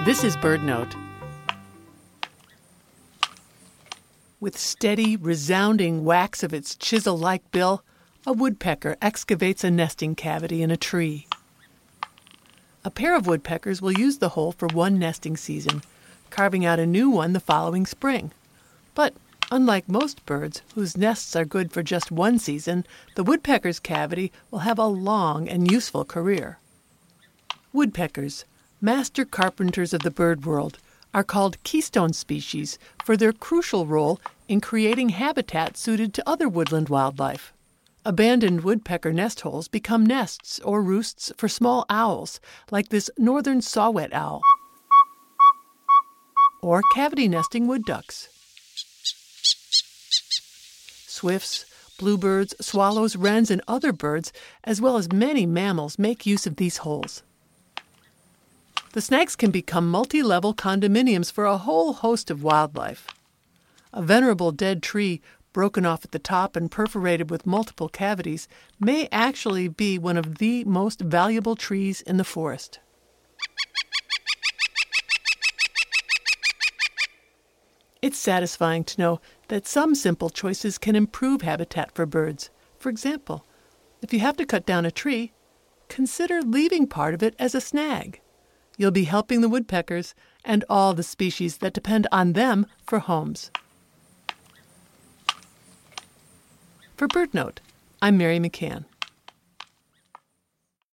This is BirdNote. With steady, resounding whacks of its chisel-like bill, a woodpecker excavates a nesting cavity in a tree. A pair of woodpeckers will use the hole for one nesting season, carving out a new one the following spring. But unlike most birds, whose nests are good for just one season, the woodpecker's cavity will have a long and useful career. Woodpeckers, master carpenters of the bird world, are called keystone species for their crucial role in creating habitat suited to other woodland wildlife. Abandoned woodpecker nest holes become nests or roosts for small owls, like this northern saw-whet owl, or cavity-nesting wood ducks. Swifts, bluebirds, swallows, wrens, and other birds, as well as many mammals, make use of these holes. The snags can become multi-level condominiums for a whole host of wildlife. A venerable dead tree, broken off at the top and perforated with multiple cavities, may actually be one of the most valuable trees in the forest. It's satisfying to know that some simple choices can improve habitat for birds. For example, if you have to cut down a tree, consider leaving part of it as a snag. You'll be helping the woodpeckers and all the species that depend on them for homes. For BirdNote, I'm Mary McCann.